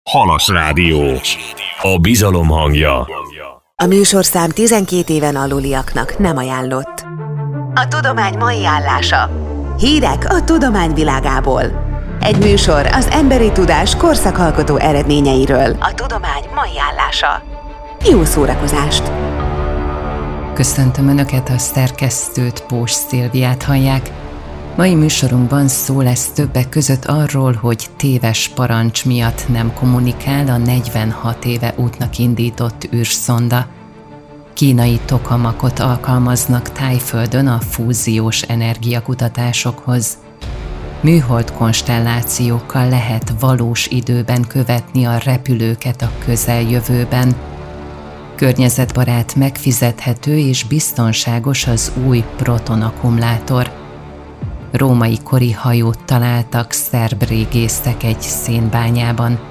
Halas Rádió. A bizalom hangja. A műsorszám 12 éven aluliaknak nem ajánlott. A tudomány mai állása. Hírek a tudomány világából. Egy műsor az emberi tudás korszakalkotó eredményeiről. A tudomány mai állása. Jó szórakozást! Köszöntöm Önöket, a szerkesztőt, Pós Szilviát hallják. Mai műsorunkban szó lesz többek között arról, hogy téves parancs miatt nem kommunikál a 46 éve útnak indított űrszonda. Kínai tokamakot alkalmaznak Tájföldön a fúziós energiakutatásokhoz. Műhold konstellációkkal lehet valós időben követni a repülőket a közeljövőben. Környezetbarát, megfizethető és biztonságos az új protonakkumulátor. Római kori hajót találtak szerb régészek egy szénbányában.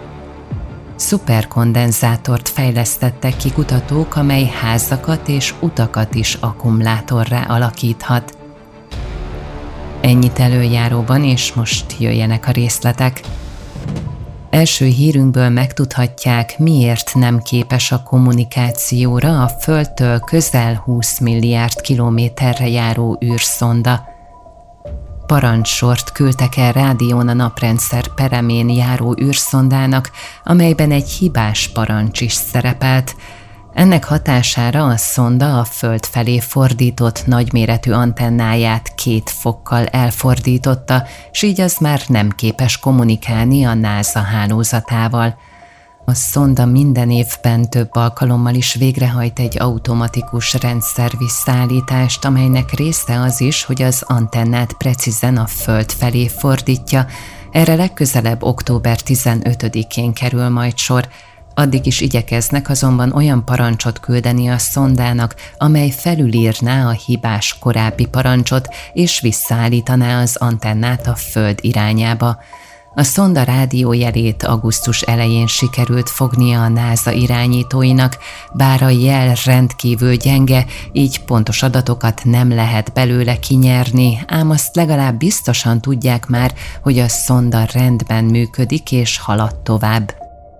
Szuperkondenzátort fejlesztettek ki kutatók, amely házakat és utakat is akkumulátorrá alakíthat. Ennyit előjáróban, és most jöjjenek a részletek. Első hírünkből megtudhatják, miért nem képes a kommunikációra a Földtől közel 20 milliárd kilométerre járó űrszonda. Parancsort küldtek el rádión a naprendszer peremén járó űrszondának, amelyben egy hibás parancs is szerepelt. Ennek hatására a szonda a Föld felé fordított nagyméretű antennáját 2 fokkal elfordította, s így az már nem képes kommunikálni a NASA hálózatával. A szonda minden évben több alkalommal is végrehajt egy automatikus rendszer visszaállítást, amelynek része az is, hogy az antennát precízen a Föld felé fordítja. Erre legközelebb október 15-én kerül majd sor. Addig is igyekeznek azonban olyan parancsot küldeni a szondának, amely felülírná a hibás korábbi parancsot és visszaállítaná az antennát a Föld irányába. A szonda rádiójelét augusztus elején sikerült fognia a NASA irányítóinak, bár a jel rendkívül gyenge, így pontos adatokat nem lehet belőle kinyerni, ám azt legalább biztosan tudják már, hogy a szonda rendben működik és halad tovább.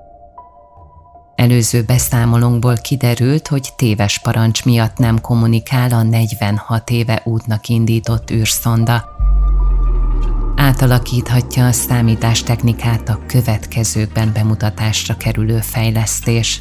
Előző beszámolónkból kiderült, hogy téves parancs miatt nem kommunikál a 46 éve útnak indított űrszonda. Átalakíthatja a számítástechnikát a következőkben bemutatásra kerülő fejlesztés.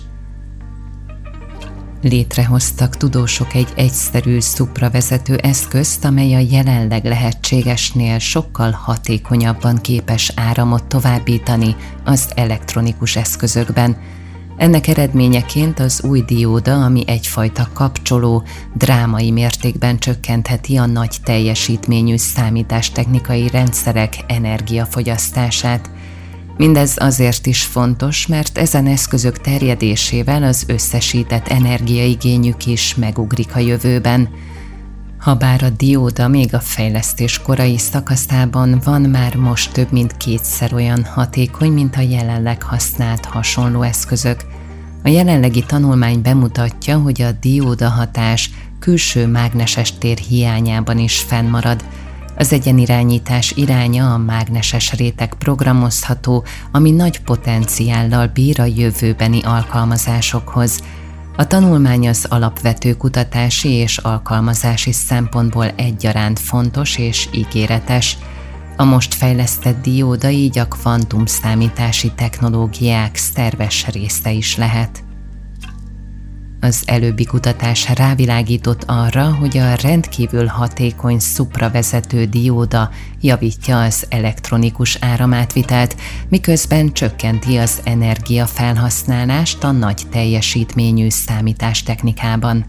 Létrehoztak tudósok egy egyszerű szupravezető eszközt, amely a jelenleg lehetségesnél sokkal hatékonyabban képes áramot továbbítani az elektronikus eszközökben. Ennek eredményeként az új dióda, ami egyfajta kapcsoló, drámai mértékben csökkentheti a nagy teljesítményű számítástechnikai rendszerek energiafogyasztását. Mindez azért is fontos, mert ezen eszközök terjedésével az összesített energiaigényük is megugrik a jövőben. Habár a dióda még a fejlesztés korai szakaszában van, már most több mint 2-szer olyan hatékony, mint a jelenleg használt hasonló eszközök. A jelenlegi tanulmány bemutatja, hogy a dióda hatás külső mágneses tér hiányában is fennmarad. Az egyenirányítás iránya a mágneses réteg programozható, ami nagy potenciállal bír a jövőbeni alkalmazásokhoz. A tanulmány az alapvető kutatási és alkalmazási szempontból egyaránt fontos és ígéretes. A most fejlesztett dióda így a kvantumszámítási technológiák szerves része is lehet. Az előbbi kutatás rávilágított arra, hogy a rendkívül hatékony szupravezető dióda javítja az elektronikus áramátvitelt, miközben csökkenti az energiafelhasználást a nagy teljesítményű számítástechnikában.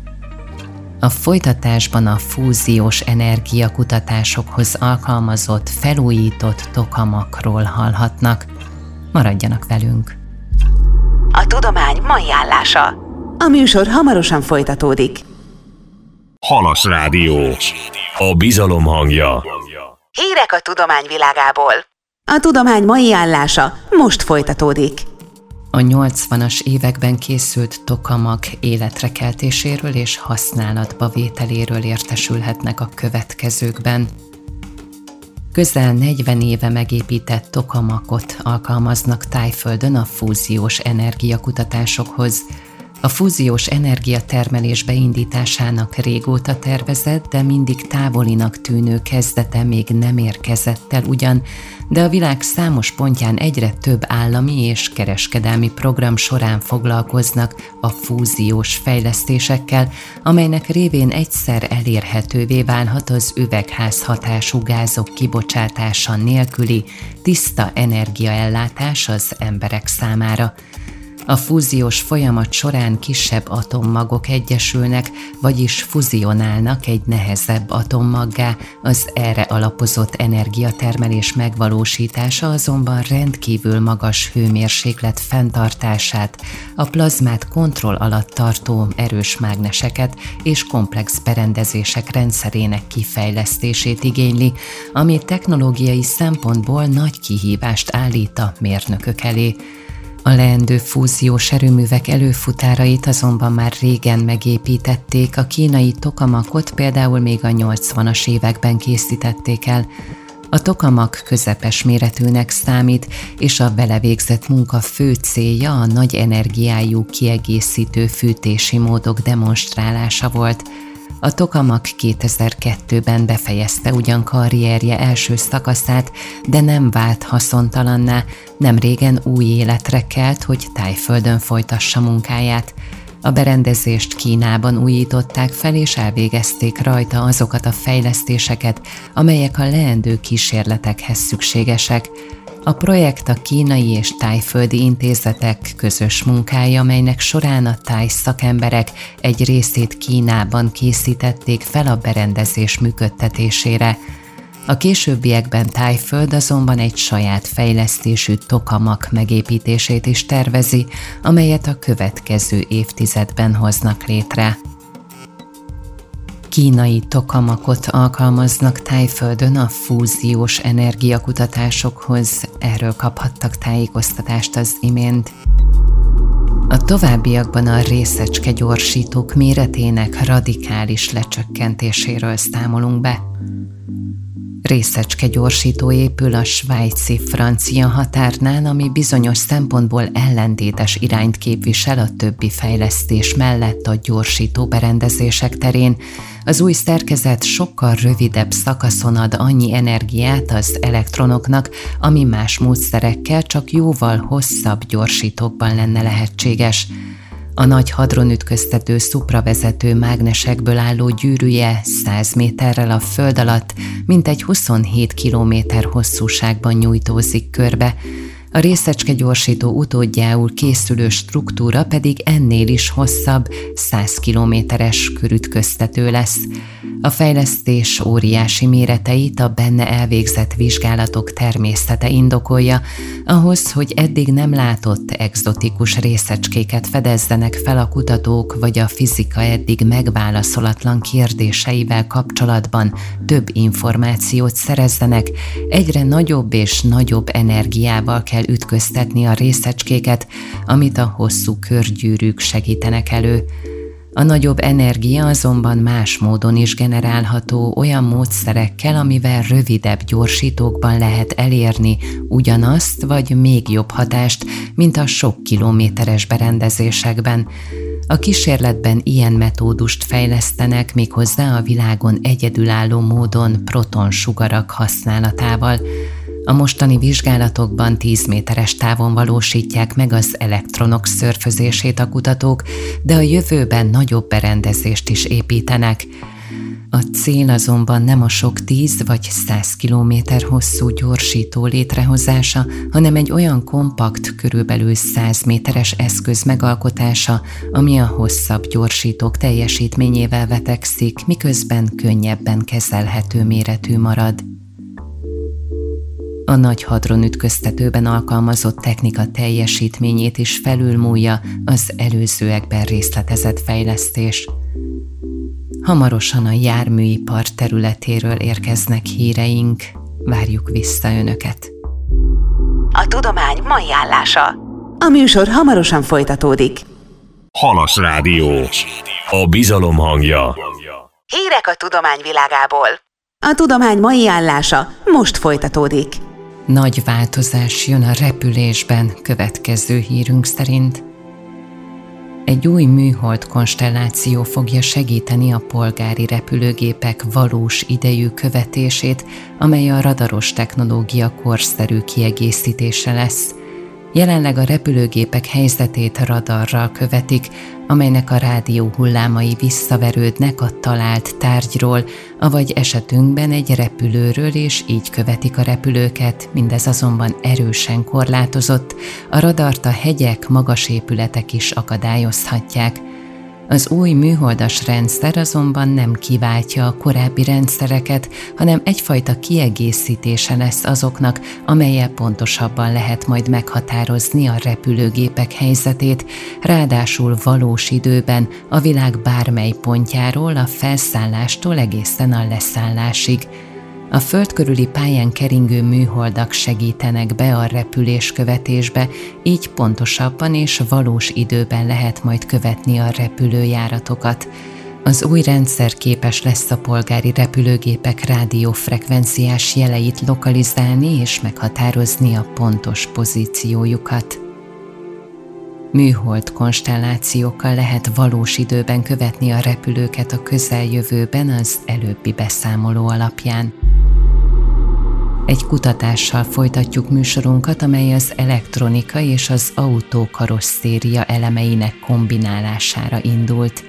A folytatásban a fúziós energiakutatásokhoz alkalmazott, felújított tokamakról hallhatnak. Maradjanak velünk! A tudomány mai állása. A műsor hamarosan folytatódik. Halas Rádió. A bizalom hangja. Hírek a tudomány világából. A tudomány mai állása most folytatódik. A 80-as években készült tokamag életre keltéséről és használatba vételéről értesülhetnek a következőkben. Közel 40 éve megépített tokamakot alkalmaznak Thaiföldön a fúziós energiakutatásokhoz. A fúziós energiatermelés beindításának régóta tervezett, de mindig távolinak tűnő kezdete még nem érkezett el ugyan, de a világ számos pontján egyre több állami és kereskedelmi program során foglalkoznak a fúziós fejlesztésekkel, amelynek révén egyszer elérhetővé válhat az üvegházhatású gázok kibocsátása nélküli tiszta energiaellátás az emberek számára. A fúziós folyamat során kisebb atommagok egyesülnek, vagyis fuzionálnak egy nehezebb atommaggá, az erre alapozott energiatermelés megvalósítása azonban rendkívül magas hőmérséklet fenntartását, a plazmát kontroll alatt tartó erős mágneseket és komplex berendezések rendszerének kifejlesztését igényli, ami technológiai szempontból nagy kihívást állít a mérnökök elé. A leendő fúziós erőművek előfutárait azonban már régen megépítették, a kínai tokamakot például még a 80-as években készítették el. A tokamak közepes méretűnek számít, és a vele végzett munka fő célja a nagy energiájú kiegészítő fűtési módok demonstrálása volt. A tokamak 2002-ben befejezte ugyan karrierje első szakaszát, de nem vált haszontalanná, nemrégen új életre kelt, hogy Thaiföldön folytassa munkáját. A berendezést Kínában újították fel, és elvégezték rajta azokat a fejlesztéseket, amelyek a leendő kísérletekhez szükségesek. A projekt a kínai és thaiföldi intézetek közös munkája, melynek során a thai szakemberek egy részét Kínában készítették fel a berendezés működtetésére. A későbbiekben Thaiföld azonban egy saját fejlesztésű tokamak megépítését is tervezi, amelyet a következő évtizedben hoznak létre. Kínai tokamakot alkalmaznak Thaiföldön a fúziós energiakutatásokhoz, erről kaphattak tájékoztatást az imént. A továbbiakban a részecskegyorsítók méretének radikális lecsökkentéséről számolunk be. Részecskegyorsító épül a svájci-francia határnál, ami bizonyos szempontból ellentétes irányt képvisel a többi fejlesztés mellett a gyorsító berendezések terén. Az új szerkezet sokkal rövidebb szakaszon ad annyi energiát az elektronoknak, ami más módszerekkel csak jóval hosszabb gyorsítókban lenne lehetséges. A nagy hadronütköztető szupravezető mágnesekből álló gyűrűje 100 méterrel a föld alatt, mintegy 27 kilométer hosszúságban nyújtózik körbe. A részecskegyorsító utódjául készülő struktúra pedig ennél is hosszabb, 100 kilométeres körütköztető lesz. A fejlesztés óriási méreteit a benne elvégzett vizsgálatok természete indokolja, ahhoz, hogy eddig nem látott egzotikus részecskéket fedezzenek fel a kutatók, vagy a fizika eddig megválaszolatlan kérdéseivel kapcsolatban több információt szerezzenek, egyre nagyobb és nagyobb energiával kell ütköztetni a részecskéket, amit a hosszú körgyűrűk segítenek elő. A nagyobb energia azonban más módon is generálható, olyan módszerekkel, amivel rövidebb gyorsítókban lehet elérni ugyanazt vagy még jobb hatást, mint a sok kilométeres berendezésekben. A kísérletben ilyen metódust fejlesztenek, méghozzá a világon egyedülálló módon protonsugarak használatával. A mostani vizsgálatokban 10 méteres távon valósítják meg az elektronok szörfözését a kutatók, de a jövőben nagyobb berendezést is építenek. A cél azonban nem a sok 10 vagy 100 kilométer hosszú gyorsító létrehozása, hanem egy olyan kompakt, körülbelül 100 méteres eszköz megalkotása, ami a hosszabb gyorsítók teljesítményével vetekszik, miközben könnyebben kezelhető méretű marad. A nagy hadronütköztetőben alkalmazott technika teljesítményét is felülmúlja az előzőekben részletezett fejlesztés. Hamarosan a járműipar területéről érkeznek híreink, várjuk vissza Önöket. A tudomány mai állása. A műsor hamarosan folytatódik. Halas Rádió. A bizalom hangja. Hírek a tudomány világából. A tudomány mai állása most folytatódik. Nagy változás jön a repülésben következő hírünk szerint. Egy új műhold konstelláció fogja segíteni a polgári repülőgépek valós idejű követését, amely a radaros technológia korszerű kiegészítése lesz. Jelenleg a repülőgépek helyzetét radarral követik, amelynek a rádió hullámai visszaverődnek a talált tárgyról, avagy esetünkben egy repülőről, és így követik a repülőket, mindez azonban erősen korlátozott, a radart a hegyek, magas épületek is akadályozhatják. Az új műholdas rendszer azonban nem kiváltja a korábbi rendszereket, hanem egyfajta kiegészítése lesz azoknak, amellyel pontosabban lehet majd meghatározni a repülőgépek helyzetét, ráadásul valós időben a világ bármely pontjáról, a felszállástól egészen a leszállásig. A föld körüli pályán keringő műholdak segítenek be a repüléskövetésbe, így pontosabban és valós időben lehet majd követni a repülőjáratokat. Az új rendszer képes lesz a polgári repülőgépek rádiófrekvenciás jeleit lokalizálni és meghatározni a pontos pozíciójukat. Műhold konstellációkkal lehet valós időben követni a repülőket a közeljövőben az előbbi beszámoló alapján. Egy kutatással folytatjuk műsorunkat, amely az elektronika és az autó karosszéria elemeinek kombinálására indult.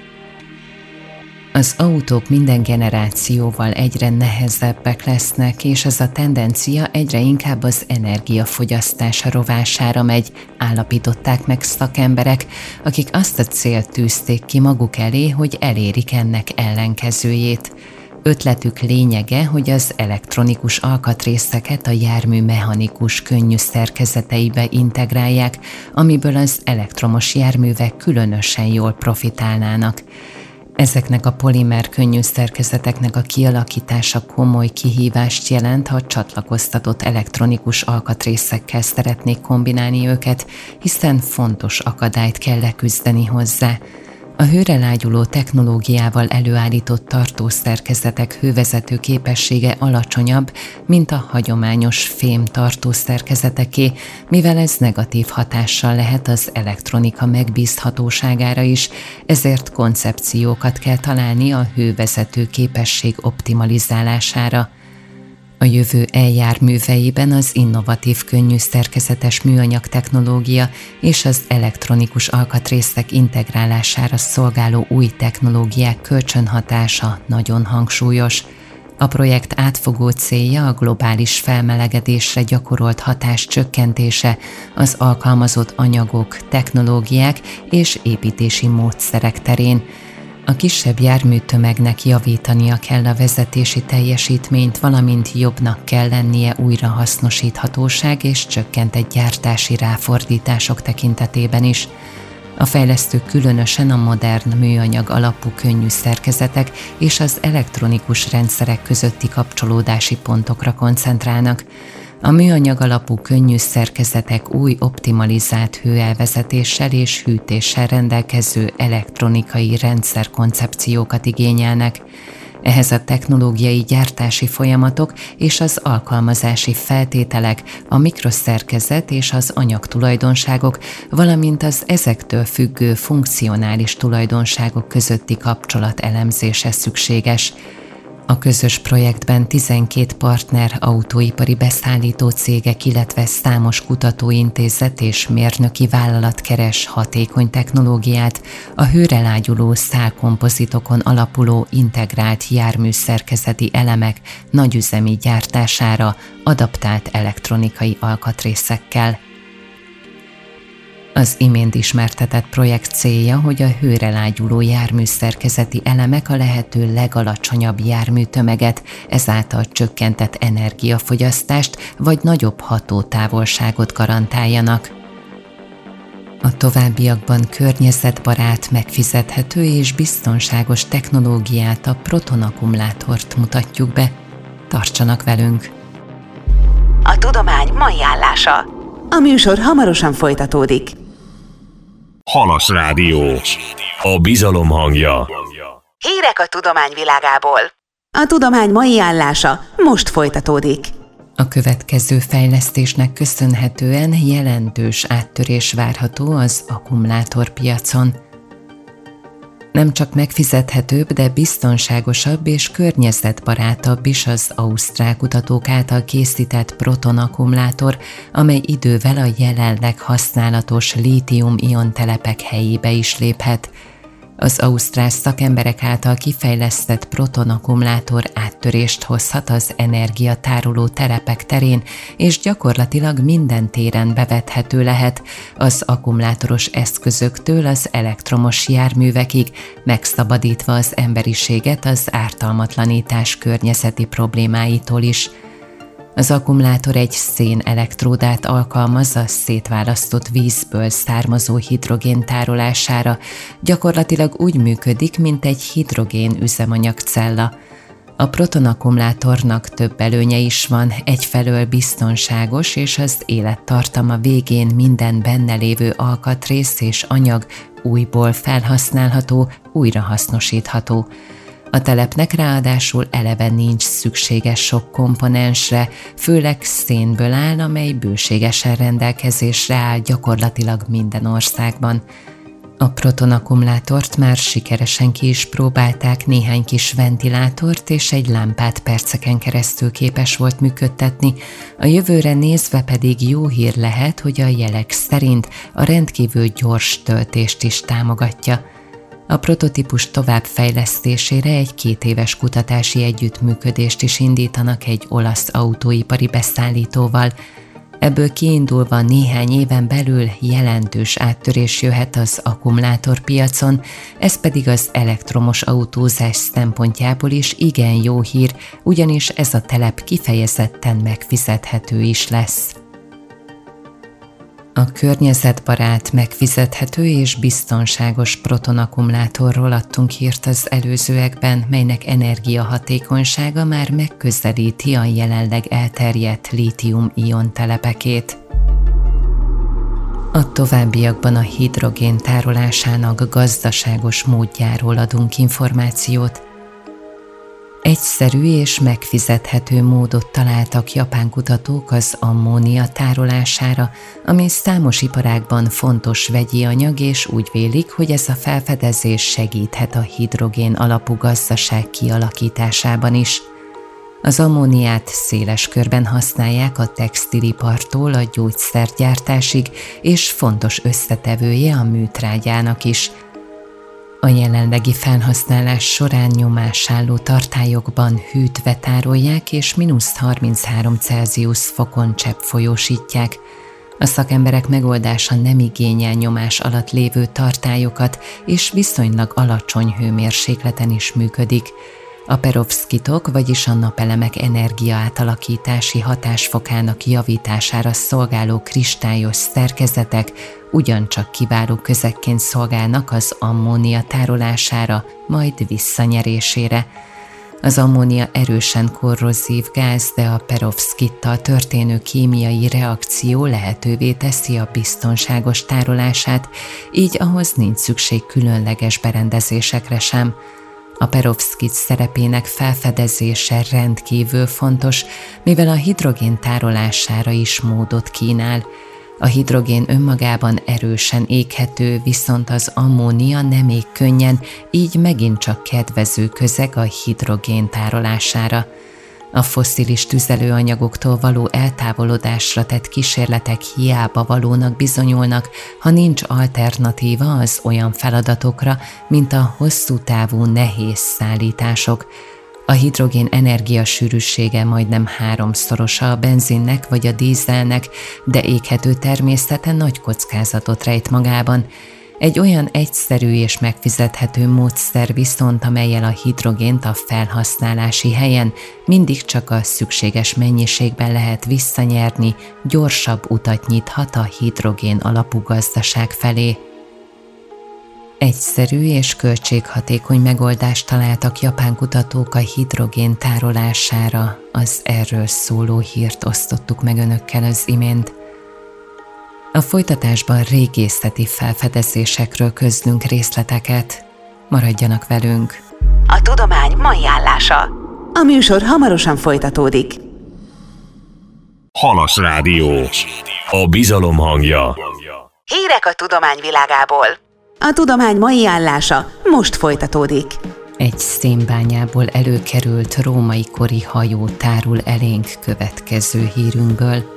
Az autók minden generációval egyre nehezebbek lesznek, és ez a tendencia egyre inkább az energiafogyasztás rovására megy, állapították meg szakemberek, akik azt a célt tűzték ki maguk elé, hogy elérik ennek ellenkezőjét. Ötletük lényege, hogy az elektronikus alkatrészeket a jármű mechanikus könnyű szerkezeteibe integrálják, amiből az elektromos járművek különösen jól profitálnának. Ezeknek a polimer könnyű szerkezeteknek a kialakítása komoly kihívást jelent, ha csatlakoztatott elektronikus alkatrészekkel szeretnék kombinálni őket, hiszen fontos akadályt kell leküzdeni hozzá. A hőre lágyuló technológiával előállított tartószerkezetek hővezető képessége alacsonyabb, mint a hagyományos fém tartószerkezeteké, mivel ez negatív hatással lehet az elektronika megbízhatóságára is, ezért koncepciókat kell találni a hővezető képesség optimalizálására. A jövő e-járműveiben az innovatív könnyű szerkezetes műanyag technológia és az elektronikus alkatrészek integrálására szolgáló új technológiák kölcsönhatása nagyon hangsúlyos. A projekt átfogó célja a globális felmelegedésre gyakorolt hatás csökkentése, az alkalmazott anyagok, technológiák és építési módszerek terén. A kisebb járműtömegnek javítania kell a vezetési teljesítményt, valamint jobbnak kell lennie újrahasznosíthatóság és csökkentett gyártási ráfordítások tekintetében is. A fejlesztők különösen a modern műanyag alapú könnyű szerkezetek és az elektronikus rendszerek közötti kapcsolódási pontokra koncentrálnak. A műanyag alapú könnyű szerkezetek új optimalizált hőelvezetéssel és hűtéssel rendelkező elektronikai rendszerkoncepciókat igényelnek. Ehhez a technológiai gyártási folyamatok és az alkalmazási feltételek, a mikroszerkezet és az anyagtulajdonságok, valamint az ezektől függő funkcionális tulajdonságok közötti kapcsolat elemzése szükséges. A közös projektben 12 partner autóipari beszállító cégek, illetve számos kutatóintézet és mérnöki vállalat keres hatékony technológiát a hőre lágyuló szálkompozitokon alapuló integrált járműszerkezeti elemek nagyüzemi gyártására adaptált elektronikai alkatrészekkel. Az imént ismertetett projekt célja, hogy a hőre lágyuló járműszerkezeti elemek a lehető legalacsonyabb járműtömeget, ezáltal csökkentett energiafogyasztást vagy nagyobb hatótávolságot garantáljanak. A továbbiakban környezetbarát, megfizethető és biztonságos technológiát, a protonakkumulátort mutatjuk be. Tartsanak velünk! A tudomány mai állása. A műsor hamarosan folytatódik. Halas Rádió. A bizalom hangja. Hírek a tudomány világából. A tudomány mai állása most folytatódik. A következő fejlesztésnek köszönhetően jelentős áttörés várható az akkumulátorpiacon. Nem csak megfizethetőbb, de biztonságosabb és környezetbarátabb is az ausztrál kutatók által készített protonakkumulátor, amely idővel a jelenleg használatos lítium-ion telepek helyébe is léphet. Az ausztrál szakemberek által kifejlesztett protonakkumulátor áttörést hozhat az energiatároló telepek terén, és gyakorlatilag minden téren bevethető lehet, az akkumulátoros eszközöktől az elektromos járművekig, megszabadítva az emberiséget az ártalmatlanítás környezeti problémáitól is. Az akkumulátor egy szénelektródát alkalmaz a szétválasztott vízből származó hidrogén tárolására, gyakorlatilag úgy működik, mint egy hidrogén üzemanyagcella. A protonakkumulátornak több előnye is van, egyfelől biztonságos és az élettartama végén minden benne lévő alkatrész és anyag újból felhasználható, újrahasznosítható. A telepnek ráadásul eleve nincs szükséges sok komponensre, főleg szénből áll, amely bőségesen rendelkezésre áll gyakorlatilag minden országban. A protonakkumulátort már sikeresen ki is próbálták, néhány kis ventilátort és egy lámpát perceken keresztül képes volt működtetni, a jövőre nézve pedig jó hír lehet, hogy a jelek szerint a rendkívül gyors töltést is támogatja. A prototípus továbbfejlesztésére egy 2 éves kutatási együttműködést is indítanak egy olasz autóipari beszállítóval. Ebből kiindulva néhány éven belül jelentős áttörés jöhet az akkumulátorpiacon, ez pedig az elektromos autózás szempontjából is igen jó hír, ugyanis ez a telep kifejezetten megfizethető is lesz. A környezetbarát, megfizethető és biztonságos protonakkumulátorról adtunk hírt az előzőekben, melynek energiahatékonysága már megközelíti a jelenleg elterjedt lítium-ion telepekét. A továbbiakban a hidrogén tárolásának gazdaságos módjáról adunk információt. Egyszerű és megfizethető módot találtak japán kutatók az ammónia tárolására, ami számos iparágban fontos vegyi anyag, és úgy vélik, hogy ez a felfedezés segíthet a hidrogén alapú gazdaság kialakításában is. Az ammóniát széles körben használják a textilipartól a gyógyszergyártásig, és fontos összetevője a műtrágyának is. A jelenlegi felhasználás során nyomásálló tartályokban hűtve tárolják és -33 Celsius fokon cseppfolyósítják. A szakemberek megoldása nem igényel nyomás alatt lévő tartályokat, és viszonylag alacsony hőmérsékleten is működik. A perovszkitok, vagyis a napelemek energiaátalakítási hatásfokának javítására szolgáló kristályos szerkezetek ugyancsak kiváló közekként szolgálnak az ammónia tárolására, majd visszanyerésére. Az ammónia erősen korrozív gáz, de a perovszkittal történő kémiai reakció lehetővé teszi a biztonságos tárolását, így ahhoz nincs szükség különleges berendezésekre sem. A perovszkit szerepének felfedezése rendkívül fontos, mivel a hidrogén tárolására is módot kínál. A hidrogén önmagában erősen éghető, viszont az ammónia nem ég könnyen, így megint csak kedvező közeg a hidrogén tárolására. A fosszilis tüzelőanyagoktól való eltávolodásra tett kísérletek hiába valónak bizonyulnak, ha nincs alternatíva az olyan feladatokra, mint a hosszú távú nehéz szállítások. A hidrogén energiasűrűsége majdnem 3-szorosa a benzinnek vagy a dízelnek, de éghető természete nagy kockázatot rejt magában. Egy olyan egyszerű és megfizethető módszer viszont, amellyel a hidrogént a felhasználási helyen mindig csak a szükséges mennyiségben lehet visszanyerni, gyorsabb utat nyithat a hidrogén alapú gazdaság felé. Egyszerű és költséghatékony megoldást találtak japán kutatók a hidrogén tárolására, az erről szóló hírt osztottuk meg önökkel az imént. A folytatásban régészeti felfedezésekről közlünk részleteket. Maradjanak velünk! A tudomány mai állása. A műsor hamarosan folytatódik. Halas Rádió. A bizalom hangja. Hírek a tudomány világából. A tudomány mai állása most folytatódik. Egy szénbányából előkerült római kori hajó tárul elénk következő hírünkből.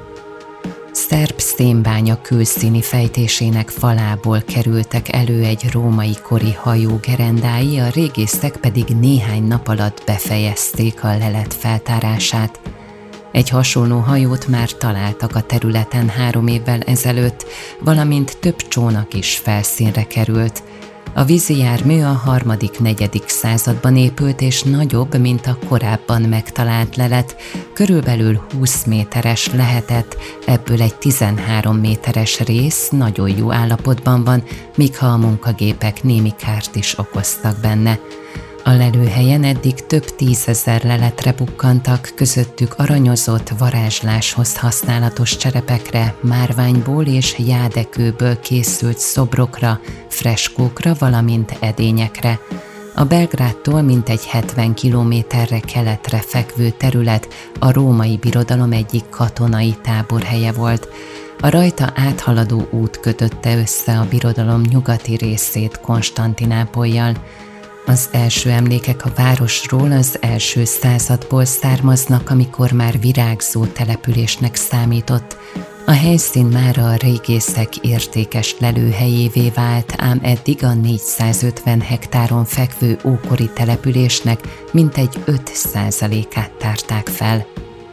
Szerb szénbánya külszíni fejtésének falából kerültek elő egy római kori hajó gerendái, a régészek pedig néhány nap alatt befejezték a lelet feltárását. Egy hasonló hajót már találtak a területen 3 évvel ezelőtt, valamint több csónak is felszínre került. A vízijármű a 3.-4. században épült és nagyobb, mint a korábban megtalált lelet, körülbelül 20 méteres lehetett, ebből egy 13 méteres rész nagyon jó állapotban van, míg ha a munkagépek némi kárt is okoztak benne. A lelőhelyen eddig több 10 000 leletre bukkantak, közöttük aranyozott, varázsláshoz használatos cserepekre, márványból és jádekőből készült szobrokra, freskókra, valamint edényekre. A Belgrádtól mintegy 70 kilométerre keletre fekvő terület a római birodalom egyik katonai táborhelye volt. A rajta áthaladó út kötötte össze a birodalom nyugati részét Konstantinápollyal. Az első emlékek a városról az első századból származnak, amikor már virágzó településnek számított. A helyszín már a régészek értékes lelőhelyévé vált, ám eddig a 450 hektáron fekvő ókori településnek mintegy 5%-át tárták fel.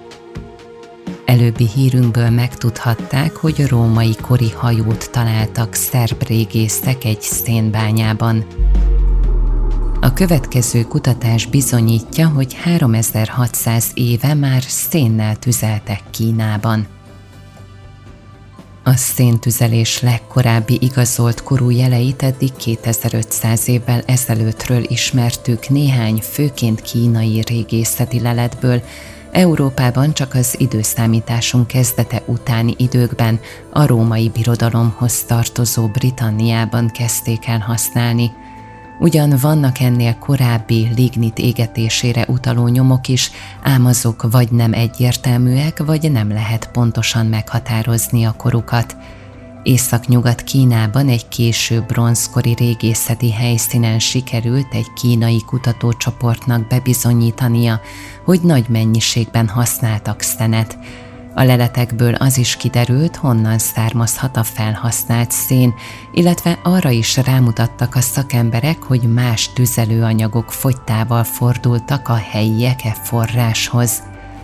Előbbi hírünkből megtudhatták, hogy római kori hajót találtak szerb régészek egy szénbányában. A következő kutatás bizonyítja, hogy 3600 éve már szénnel tüzeltek Kínában. A széntüzelés legkorábbi igazolt korú jeleit eddig 2500 évvel ezelőttről ismertük néhány főként kínai régészeti leletből. Európában csak az időszámításunk kezdete utáni időkben a római birodalomhoz tartozó Britanniában kezdték el használni. Ugyan vannak ennél korábbi lignit égetésére utaló nyomok is, ám azok vagy nem egyértelműek, vagy nem lehet pontosan meghatározni a korukat. Északnyugat Kínában egy késő bronzkori régészeti helyszínen sikerült egy kínai kutatócsoportnak bebizonyítania, hogy nagy mennyiségben használtak szenet. A leletekből az is kiderült, honnan származhat a felhasznált szén, illetve arra is rámutattak a szakemberek, hogy más tüzelőanyagok fogytával fordultak a helyiek e forráshoz.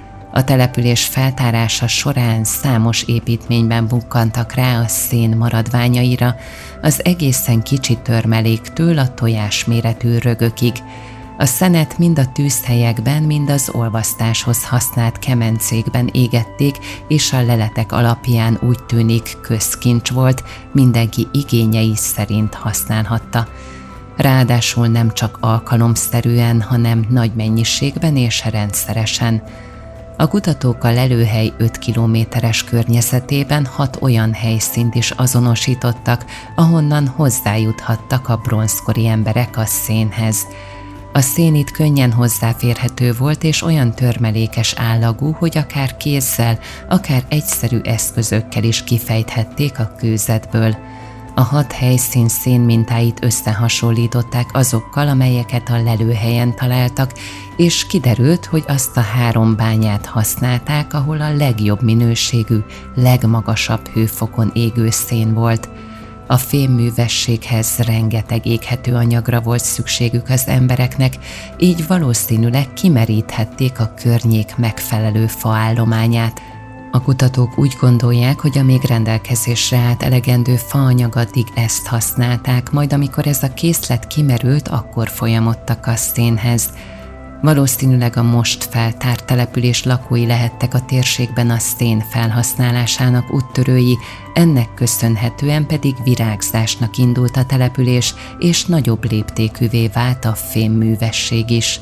A település feltárása során számos építményben bukkantak rá a szén maradványaira, az egészen kicsi törmeléktől a tojásméretű rögökig. A szenet mind a tűzhelyekben, mind az olvasztáshoz használt kemencékben égették, és a leletek alapján úgy tűnik közkincs volt, mindenki igényei szerint használhatta. Ráadásul nem csak alkalomszerűen, hanem nagy mennyiségben és rendszeresen. A kutatók a lelőhely 5 kilométeres környezetében 6 olyan helyszínt is azonosítottak, ahonnan hozzájuthattak a bronzkori emberek a szénhez. A szén itt könnyen hozzáférhető volt, és olyan törmelékes állagú, hogy akár kézzel, akár egyszerű eszközökkel is kifejthették a kőzetből. A 6 helyszín szénmintáit összehasonlították azokkal, amelyeket a lelőhelyen találtak, és kiderült, hogy azt a 3 bányát használták, ahol a legjobb minőségű, legmagasabb hőfokon égő szén volt. A fémművességhez rengeteg éghető anyagra volt szükségük az embereknek, így valószínűleg kimeríthették a környék megfelelő faállományát. A kutatók úgy gondolják, hogy a még rendelkezésre állt elegendő faanyag addig ezt használták, majd amikor ez a készlet kimerült, akkor folyamodtak a szénhez. Valószínűleg a most feltárt település lakói lehettek a térségben a szén felhasználásának úttörői, ennek köszönhetően pedig virágzásnak indult a település, és nagyobb léptékűvé vált a fémművesség is.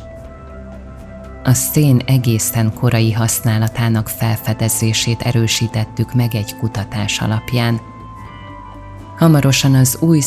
A szén egészen korai használatának felfedezését erősítettük meg egy kutatás alapján. Hamarosan az új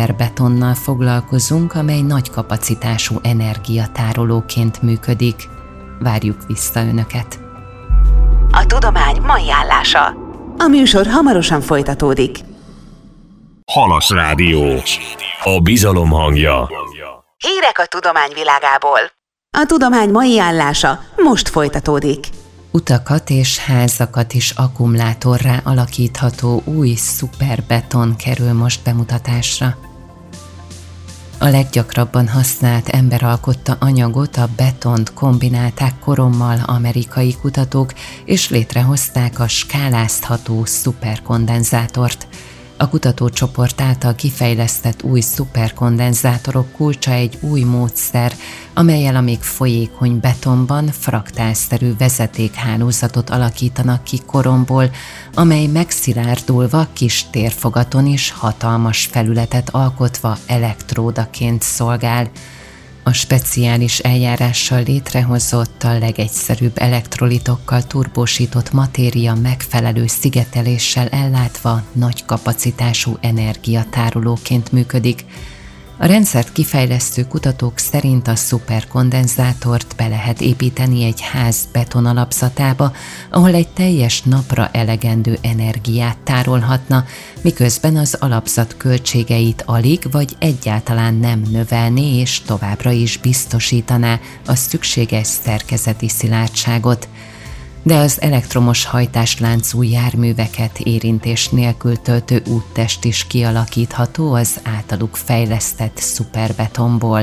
szuperbetonnal foglalkozunk, amely nagy kapacitású energiatárolóként működik. Várjuk vissza Önöket! A tudomány mai állása. A műsor hamarosan folytatódik. Halas Rádió. A bizalom hangja. Hírek a tudomány világából. A tudomány mai állása most folytatódik. Utakat és házakat is akkumulátorrá alakítható új szuperbeton kerül most bemutatásra. A leggyakrabban használt emberalkotta anyagot, a betont kombinálták korommal amerikai kutatók, és létrehozták a skálázható szuperkondenzátort. A kutatócsoport által kifejlesztett új szuperkondenzátorok kulcsa egy új módszer, amellyel a még folyékony betonban fraktálszerű vezetékhálózatot alakítanak ki koromból, amely megszilárdulva kis térfogaton is hatalmas felületet alkotva elektródaként szolgál. A speciális eljárással létrehozott, a legegyszerűbb elektrolitokkal turbósított matéria megfelelő szigeteléssel ellátva nagy kapacitású energiatárolóként működik. A rendszert kifejlesztő kutatók szerint a szuperkondenzátort be lehet építeni egy ház beton alapzatába, ahol egy teljes napra elegendő energiát tárolhatna, miközben az alapzat költségeit alig vagy egyáltalán nem növelné és továbbra is biztosítaná a szükséges szerkezeti szilárdságot. De az elektromos hajtásláncú járműveket érintés nélkül töltő úttest is kialakítható az általuk fejlesztett szuperbetonból.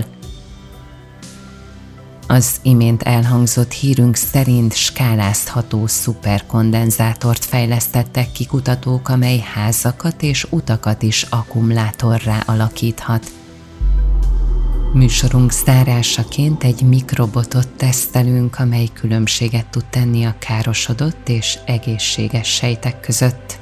Az imént elhangzott hírünk szerint skálázható szuperkondenzátort fejlesztettek ki kutatók, amely házakat és utakat is akkumulátorrá alakíthat. Műsorunk zárásaként egy mikrobotot tesztelünk, amely különbséget tud tenni a károsodott és egészséges sejtek között.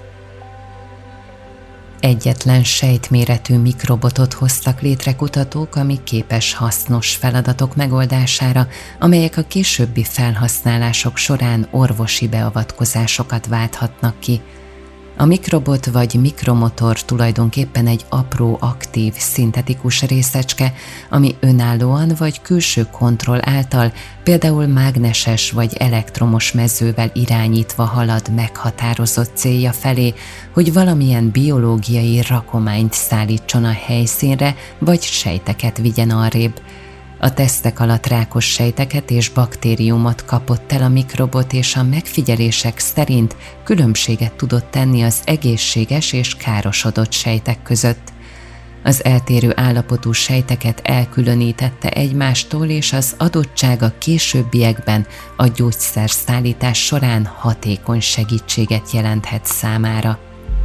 Egyetlen sejtméretű mikrobotot hoztak létre kutatók, ami képes hasznos feladatok megoldására, amelyek a későbbi felhasználások során orvosi beavatkozásokat válthatnak ki. A mikrobot vagy mikromotor tulajdonképpen egy apró, aktív, szintetikus részecske, ami önállóan vagy külső kontroll által, például mágneses vagy elektromos mezővel irányítva halad meghatározott célja felé, hogy valamilyen biológiai rakományt szállítson a helyszínre, vagy sejteket vigyen arrébb. A tesztek alatt rákos sejteket és baktériumot kapott el a mikrobot, és a megfigyelések szerint különbséget tudott tenni az egészséges és károsodott sejtek között. Az eltérő állapotú sejteket elkülönítette egymástól, és az adottság a későbbiekben a gyógyszerszállítás során hatékony segítséget jelenthet számára.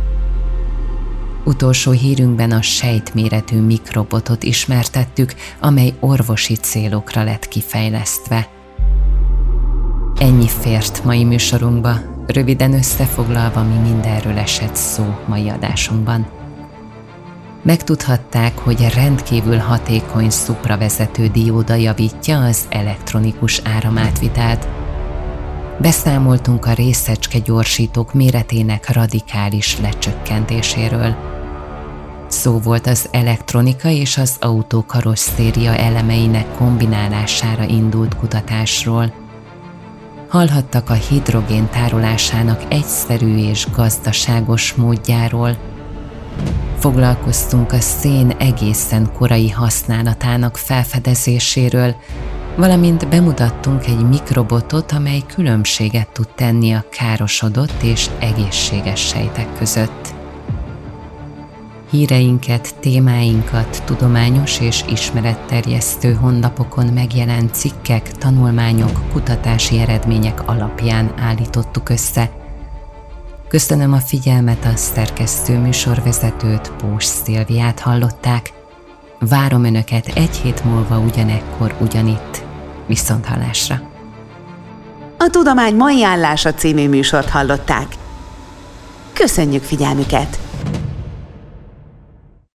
Utolsó hírünkben a sejtméretű mikrobotot ismertettük, amely orvosi célokra lett kifejlesztve. Ennyi fért mai műsorunkba, röviden összefoglalva, mi mindenről esett szó mai adásunkban. Megtudhatták, hogy rendkívül hatékony szupravezető dióda javítja az elektronikus áramátvitelt. Beszámoltunk a részecske gyorsítók méretének radikális lecsökkentéséről. Szó volt az elektronika és az autó karosszéria elemeinek kombinálására indult kutatásról. Hallhattak a hidrogén tárolásának egyszerű és gazdaságos módjáról. Foglalkoztunk a szén egészen korai használatának felfedezéséről, valamint bemutattunk egy mikrobotot, amely különbséget tud tenni a károsodott és egészséges sejtek között. Híreinket, témáinkat tudományos és ismeretterjesztő honlapokon megjelent cikkek, tanulmányok, kutatási eredmények alapján állítottuk össze. Köszönöm a figyelmet, a szerkesztő műsorvezetőt, Pós Szilviát hallották. Várom Önöket egy hét múlva ugyanekkor, ugyanitt. Viszonthallásra! A Tudomány mai állása című műsort hallották. Köszönjük figyelmüket!